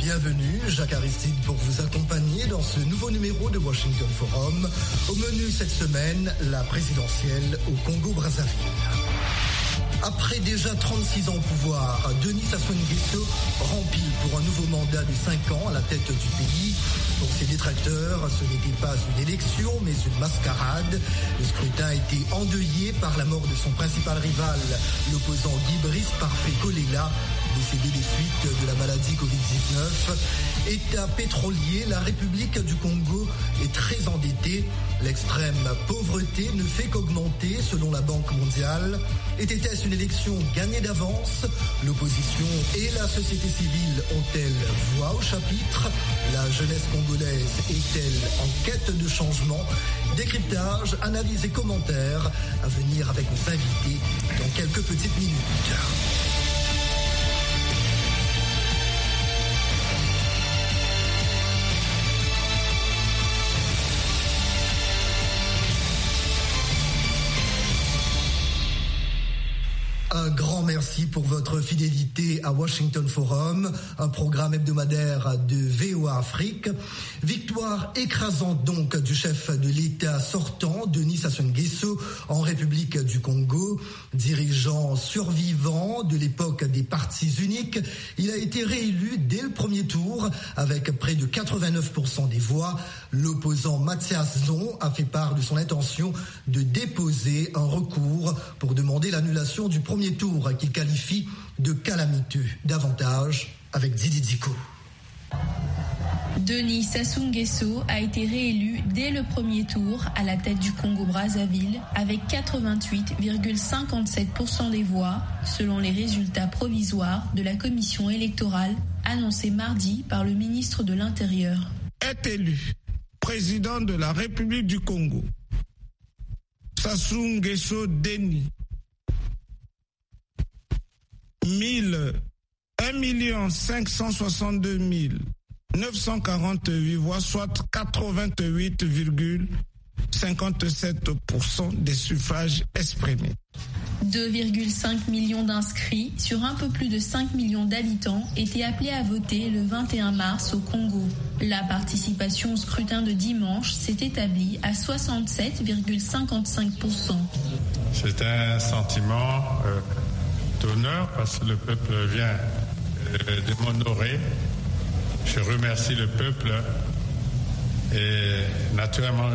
Bienvenue, Jacques Aristide pour vous accompagner dans ce nouveau numéro de Washington Forum. Au menu cette semaine, la présidentielle au Congo-Brazzaville. Après déjà 36 ans au pouvoir, Denis Sassou Nguesso remplit pour un nouveau mandat de 5 ans à la tête du pays. Pour ses détracteurs, ce n'était pas une élection, mais une mascarade. Le scrutin a été endeuillé par la mort de son principal rival, l'opposant Guy Brice Parfait Kolela, décédé des suites de la maladie Covid-19. État pétrolier, la République du Congo est très endettée. L'extrême pauvreté ne fait qu'augmenter selon la Banque mondiale. Était-ce une élection gagnée d'avance? L'opposition et la société civile ont-elles voix au chapitre? La jeunesse congolaise est-elle en quête de changement? Décryptage, analyse et commentaires à venir avec nos invités dans quelques petites minutes. Un grand merci pour votre fidélité à Washington Forum, un programme hebdomadaire de VOA Afrique. Victoire écrasante donc du chef de l'État sortant, Denis Sassou Nguesso, en République du Congo. Dirigeant survivant de l'époque des partis uniques, il a été réélu dès le premier tour avec près de 89% des voix. L'opposant Mathias Zon a fait part de son intention de déposer un recours pour demander l'annulation du premier tour qu'il qualifie de calamiteux. Davantage avec Didi Diko. Denis Sassou Nguesso a été réélu dès le premier tour à la tête du Congo-Brazzaville avec 88,57% des voix selon les résultats provisoires de la commission électorale annoncés mardi par le ministre de l'Intérieur. Est élu président de la République du Congo, Sassou Nguesso Denis, 1 562 948 voix, soit 88,57% des suffrages exprimés. 2,5 millions d'inscrits sur un peu plus de 5 millions d'habitants étaient appelés à voter le 21 mars au Congo. La participation au scrutin de dimanche s'est établie à 67,55%. C'est un sentiment d'honneur parce que le peuple vient de m'honorer. Je remercie le peuple et naturellement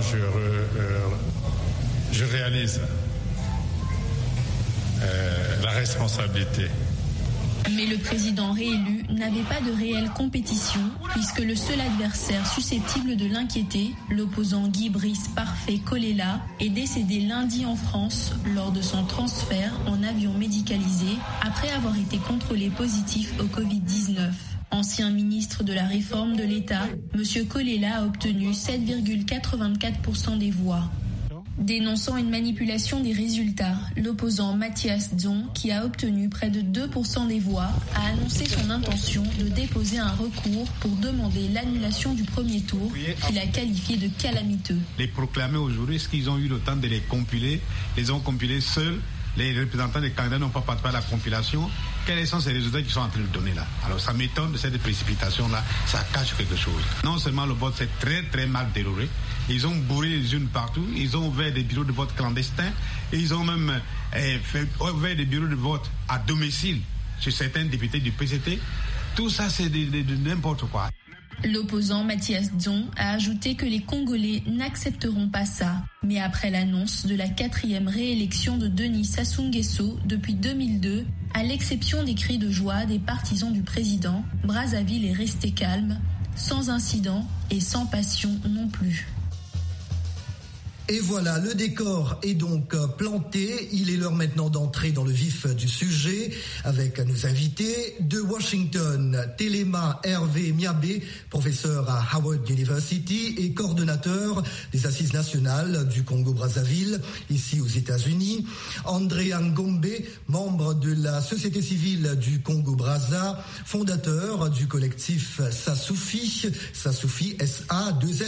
je réalise la responsabilité. Mais le président réélu n'avait pas de réelle compétition puisque le seul adversaire susceptible de l'inquiéter, l'opposant Guy Brice Parfait Kolela, est décédé lundi en France lors de son transfert en avion médicalisé après avoir été contrôlé positif au Covid-19. Ancien ministre de la réforme de l'État, M. Kolela a obtenu 7,84% des voix. Dénonçant une manipulation des résultats, l'opposant Mathias Zon, qui a obtenu près de 2% des voix, a annoncé son intention de déposer un recours pour demander l'annulation du premier tour, qu'il a qualifié de calamiteux. Les proclamer aujourd'hui, est-ce qu'ils ont eu le temps de les compiler? Les ont compilés seuls. Les représentants des candidats n'ont pas participé à la compilation. Quels sont ces résultats qu'ils sont en train de donner là? Alors ça m'étonne de cette précipitation-là, ça cache quelque chose. Non seulement le vote s'est très très mal déroulé, ils ont bourré les urnes partout, ils ont ouvert des bureaux de vote clandestins, et ils ont même ouvert des bureaux de vote à domicile chez certains députés du PCT. Tout ça c'est de n'importe quoi. L'opposant Mathias Zon a ajouté que les Congolais n'accepteront pas ça. Mais après l'annonce de la 4e réélection de Denis Sassou Nguesso depuis 2002, à l'exception des cris de joie des partisans du président, Brazzaville est resté calme, sans incident et sans passion non plus. Et voilà, le décor est donc planté. Il est l'heure maintenant d'entrer dans le vif du sujet avec nos invités de Washington, Telema Hervé Miabé, professeur à Howard University et coordonnateur des Assises nationales du Congo-Brazzaville, ici aux États-Unis. André Ngombe, membre de la société civile du Congo-Brazza, fondateur du collectif Sassoufi, SA2